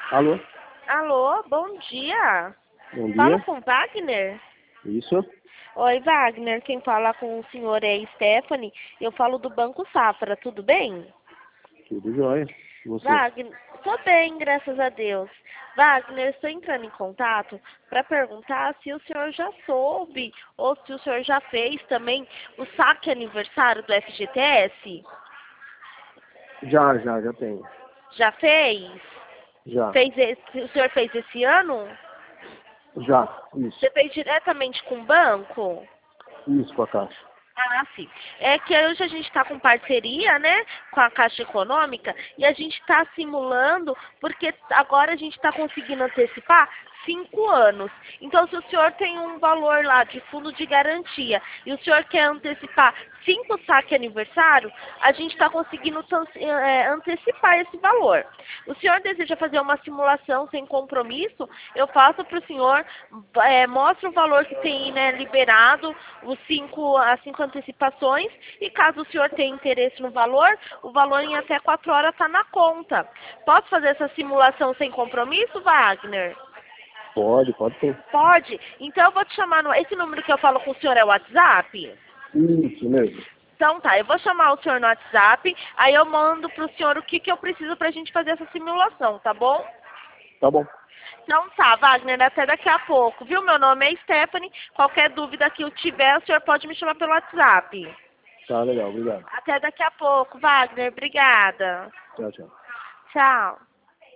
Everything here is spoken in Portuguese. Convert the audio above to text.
Alô? Alô, bom dia. Bom Fala dia. com Wagner? Isso? Oi, Wagner. Quem fala com o senhor é Stephanie. Eu falo do Banco Safra, tudo bem? Tudo jóia. E você? Wagner, tô bem, graças a Deus. Wagner, estou entrando em contato para perguntar se o senhor já soube ou se o senhor já fez também o saque aniversário do FGTS. Já tenho. Já fez? Já. O senhor fez esse ano? Já. Isso. Você fez diretamente com o banco? Isso com a Caixa. Ah, sim. É que hoje a gente está com parceria, né, com a Caixa Econômica e a gente está simulando, porque agora a gente está conseguindo antecipar 5 anos. Então, se o senhor tem um valor lá de fundo de garantia e o senhor quer antecipar 5 saque aniversário, a gente está conseguindo antecipar esse valor. O senhor deseja fazer uma simulação sem compromisso? Eu faço para o senhor, mostro o valor que tem, né, liberado, as 5 antecipações, e caso o senhor tenha interesse no valor, o valor em até 4 horas está na conta. Posso fazer essa simulação sem compromisso, Wagner? Pode sim. Pode? Então eu vou te chamar esse número que eu falo com o senhor é o WhatsApp? Isso mesmo. Então tá, eu vou chamar o senhor no WhatsApp, aí eu mando pro senhor o que eu preciso pra gente fazer essa simulação, tá bom? Tá bom. Então tá, Wagner, até daqui a pouco, viu? Meu nome é Stephanie, qualquer dúvida que eu tiver, o senhor pode me chamar pelo WhatsApp. Tá legal. Obrigado. Até daqui a pouco, Wagner, obrigada. Tchau, tchau. Tchau.